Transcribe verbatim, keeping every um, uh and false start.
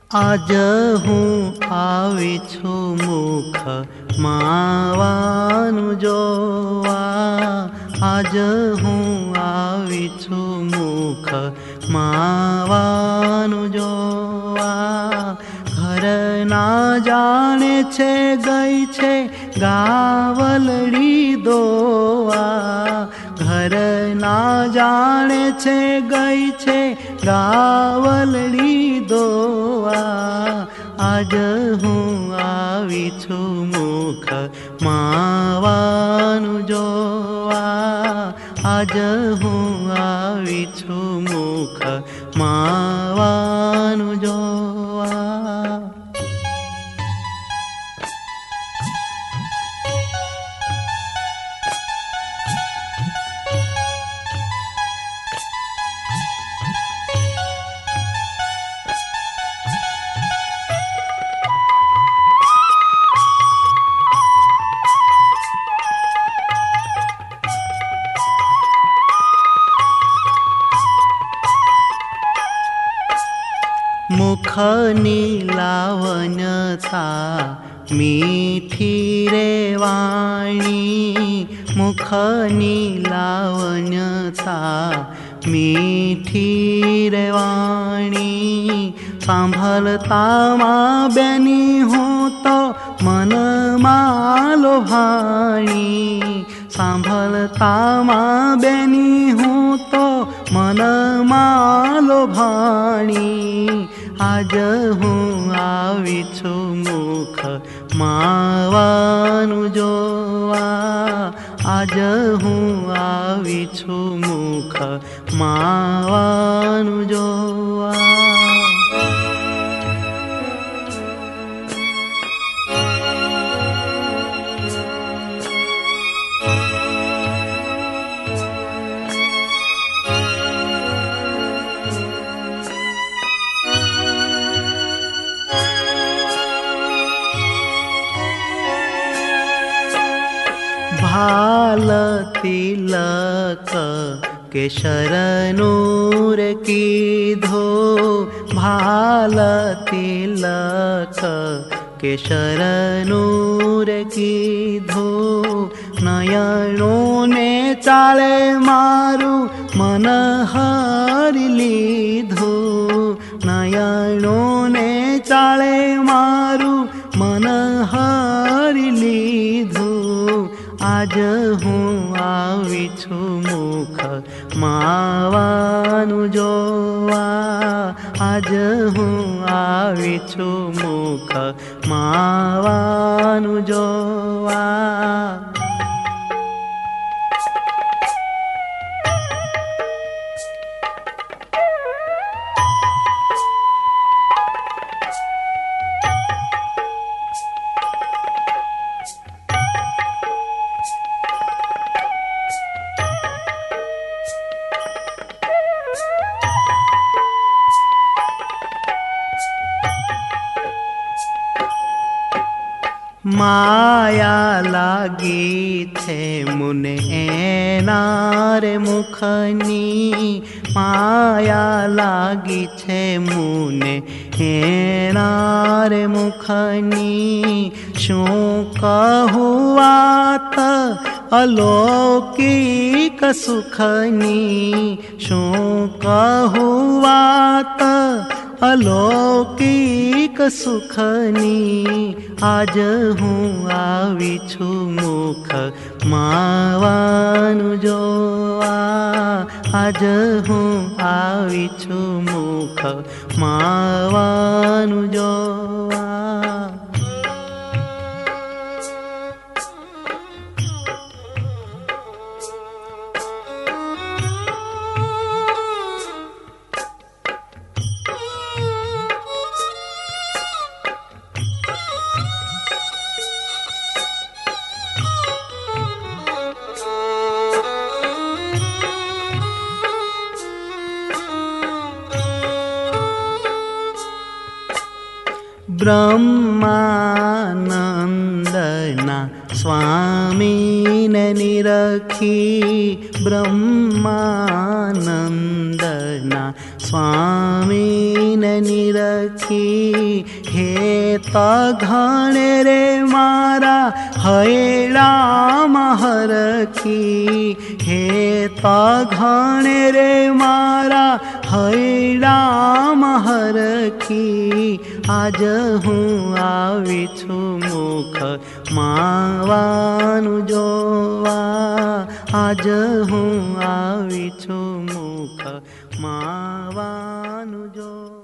आज हूँ આવી છું મુખ માવાનું જોવા, આજ હું આવી છું મુખ માવાનું જોવા. ઘર ના જાણે છે ગઈ છે ગાવલડી દોવા, ઘર ના જાણે છે ગઈ છે ગાવલડી દોવા. આજ હું આવી છું મુખ માવાનું જોવા, આજ હું આવી છું મુખ માવાનું જોવા. મુખની લાવણ્યતા મીઠી રે વાણી, મુખની લાવણ્યતા મીઠી રે વાણી. સાંભળતામાં બેની હું તો મનમાં લોભાણી, સાંભળતામાં બેની હું તો મનમાં લોભાણી. આજ હું આવી છું મુખ માવાનું જોવા, આજ હું આવી છું મુખ માવાનું જોવા. भाल तिलक केशरनूर कीधो, भाल तिलक केशरनूर कीधो. नयनों ने चाले मारू मन हरि लीधो, नयनों ने चाले मारू मन हरि लीधो. आज હું આવી છું મુખ માવાનું જોવા, આજ હું આવી છું મુખ માવાનું જોવા. માયા લાગી છે મુને એના રે મુખની, માયા લાગી છે મુને એના રે મુખની. શું કહું વાત અલૌકિક સુખની, શું કહું વાત અલૌકિક સુખની. આજ હું આવી છું મુખ માવાનું જોવા, આજ હું આવી છું મુખ માવાનું જોવા. બ્રહ્માનંદના સ્વામીને નિરખી, બ્રહ્માનંદના स्वामीने निरखी हे तघणे रे मारा हयराम हरखी हे तघणे रे मारा हयराम हरखी आज हूँ आवी छू मुख मावानु जोवा आज हूँ आवी छू मुख मावानु जोवा।